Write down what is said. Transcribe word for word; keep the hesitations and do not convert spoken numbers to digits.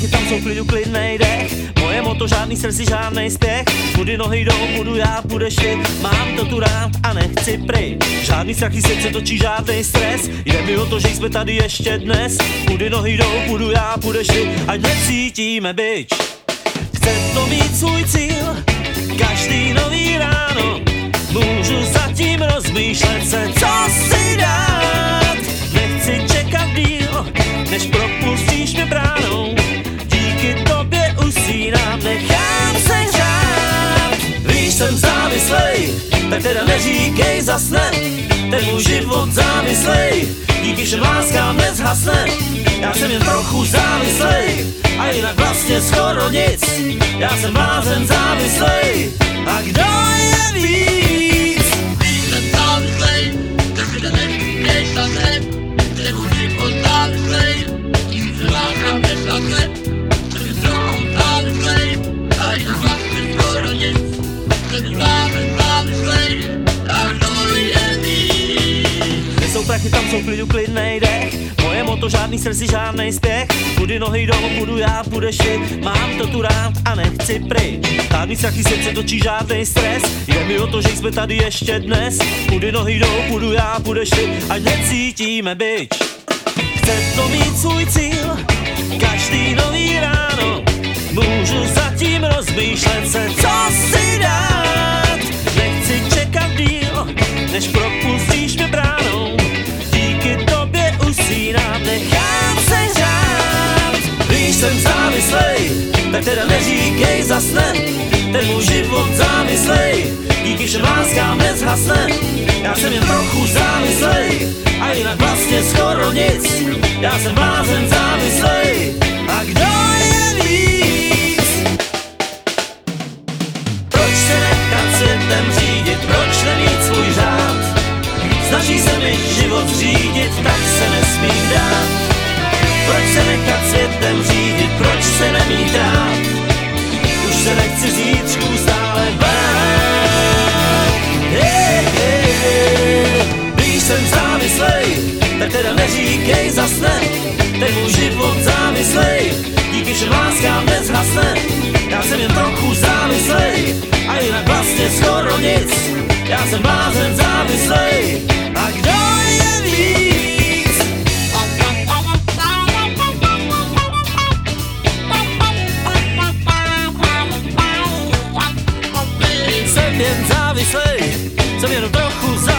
prachy, tam jsou klidu klidnej dech. Moje moto, žádný stresy, žádnej spěch. Kudy nohy jdou, budu já, budeš ty. Mám to tu rád a nechci pryč. Žádný strachy, svět se točí, žádnej stres. Jde mi o to, že jsme tady ještě dnes. Kudy nohy jdou, budu já, budeš ty. Ať necítíme bič. Chce to mít svůj cíl, každý nový ráno. Můžu zatím rozmýšlet se, co si dát. Nechci čekat díl, než propustíš mě bránou. Díky tobě usínám, nechám se hřát. Víš, jsem závislej, tak teda neříkej zasne. Ten můj život závislej, díky všem láskám nezhasne. Já jsem jen trochu závislej, a jinak vlastně skoro nic. Já jsem blázen závislej, a kdo je víc? Jsem závislej, tak teda neříkej zasne. Ten můj život závislej, díky všem láskám nezhasne. Jsem jen trochu závislej, a jinak vlastně skoro nic. Jsem blázen závislej, a kdo je víc? Kde jsou prachy, tam jsou klidu klidnej dech. Moje moto, žádný stresy, žádnej spěch. Kudy nohy jdou, budu já, budeš ty. Mám to tu rád a nechci pryč. Žádný strachy, svět se točí, žádnej stres. Jde mi o to, že jsme tady ještě dnes. Kudy nohy jdou, budu já, budeš ty. Ať necítíme bič. Chce to mít svůj cíl, každý nový ráno. Můžu zatím rozmýšlet se, co si dát. Nechci čekat díl, než propustíš mě bránou. Díky tobě usínám, nechám se hřát. Víš, jsem závislej, tak teda neříkej zasne. Ten můj život závislej, díky všem láskám nezhasne. Já jsem jen trochu závislej, a jinak vlastně skoro nic. Já jsem blázen závislej, a kdo je víc? Proč se nechat světem řídit, proč nemít svůj řád? Snaží se mi život řídit, tak se nesmím dát. Proč se nechat světem řídit, proč se nemít rád? Už se nechci zítřků stále bát. Hey, hey, hey. Víš, jsem závislej, tak teda neříkej zasne. Ten můj život závislej, díky všem láskám nezhasne. Já jsem jen trochu závislej, a jinak vlastně skoro nic. Já jsem blázen závislej, a kdo je víc? Jsem jen závislej, jsem jen trochu závislej.